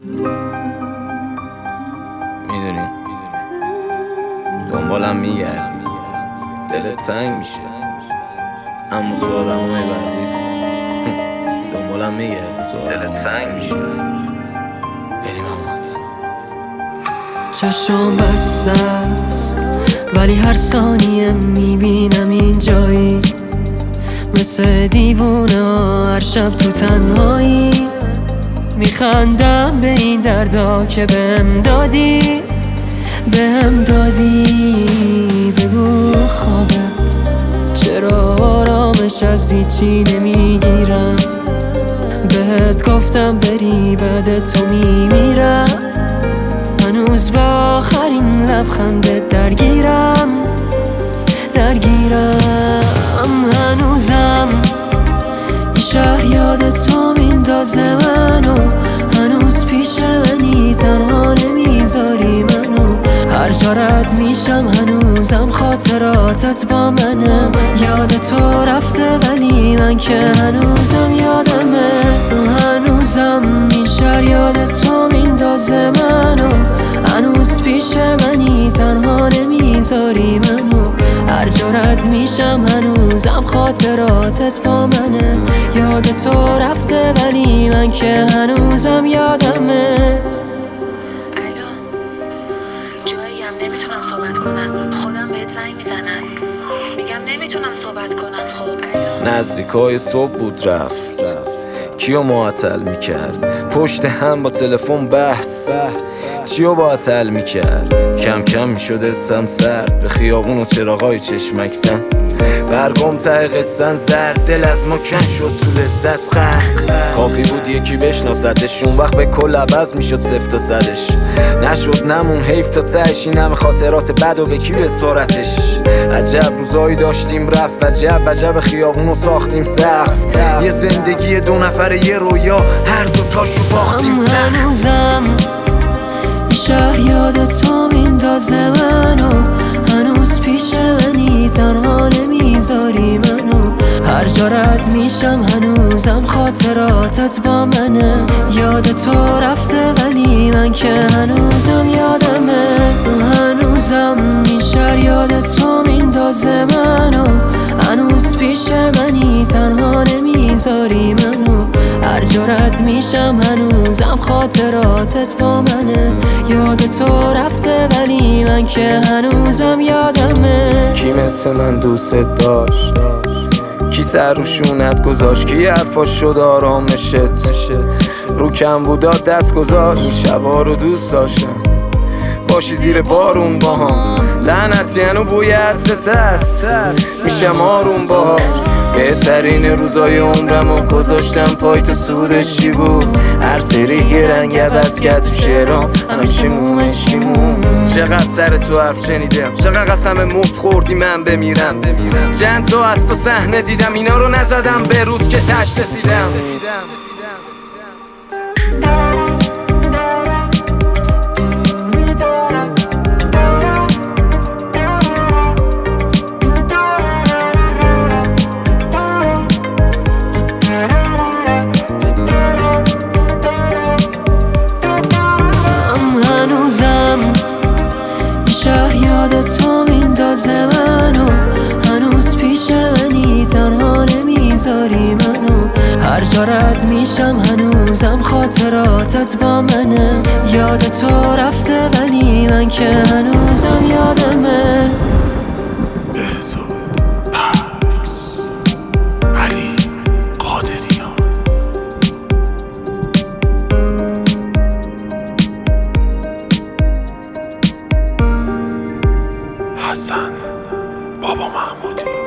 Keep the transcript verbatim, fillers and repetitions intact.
میدونی دنبالم میگردی، دلت تنگ میشه، اما تو آدمای بعدی دنبالم میگردی، تو دلت تنگ میشه. بریم اما اصلا چشم بسته است ولی هر ثانیه میبینم این جایی، مثل دیوونه هر شب تو تنهایی. میخندم به این دردا که بهم دادی، بهم دادی. بگو خوابه، چرا آرامش از هیچی نمیگیرم؟ بهت گفتم بری بعد تو میمیرم، هنوز با آخرین لبخندت درگیرم درگیرم هنوزم این شهر یاد تو میندازه منو، هنوز پیش منی تنها نمیذاری منو. هر جا رد میشم هنوزم خاطراتت با منه، یاد تو رفته ولی من که هنوزم یادمه. هنوزم این شهر یاد تو میندازه منو، هنوز پیش منی تنها نمیذاری منو. هر جا رد میشم هنوزم خاطراتت با منه، یاد تو رفته ولی من که هنوزم یادمه. الو، جاییم نمیتونم صحبت کنم، خودم بهت زنگ میزنم، میگم نمیتونم صحبت کنم. خب الو، نزدیکای صبح بود رفت، کیو معطل میکرد؟ پشت هم با تلفن بحث، چیو معطل میکرد؟ کم کم میشد اسم سرد، به خیابون و چراغای چشمکسن، برگم ته قصن زرد، دل از ما کن شد تو لذت غرق. کافی بود یکی بشناستش، اون وقت به کل عوض میشد صفت و صدش. نشد نمون حیف تا تهش، این همه خاطرات بد و به کی بسپارتش؟ عجب روزایی داشتیم رفت، عجب عجب خیابونو ساختیم سقف. یه زندگی دو نفره یه رویا، هر دو تاشو باختیم سقف. هنوزم این شهر یاد تو میندازه منو، هنوز پیش منی تنها نمیذاری منو. هر جا رد میشم هنوزم خاطراتت با منه، یاد تو رفته ولی من که هنوزم یادمه. هنوزم این شهر یاد تو میندازه منو، هنوز پیش منی تنها نمیذاری منو. هر جا رد میشم هنوزم خاطراتت با منه، یاد تو رفته ولی من که هنوزم یادمه. کی مثل من دوست داشت؟ کی سر رو شونت گذاشت؟ کی حرفاش شد آرامشت؟ رو کم بودا دست گذاشت، شبا رو دوست داشتم باشی زیر بارون با هم. لعنتی هنو بوی عطرت هست، میشم آروم باهاش. بهترین روزای عمرمو گذاشتم پای تو، سودش چی بود؟ هر سری یه رنگ عوض کرد تو شعرام، همشیمون عشقیمون. چقدر سر تو حرف شنیدم، چقدر قسم مفت خوردی من بمیرم. چند تا از تو صحنه دیدم، اینا رو نزدم به رود که تشت رسیدم. شهر یاد تو میندازه منو، هنوز پیش منی تنها نمیذاری منو. هر جا رد میشم هنوزم خاطراتت با منه، یاد تو رفته ولی من که هنوزم یادمه. علی قادریان. حسن بابا محمودی.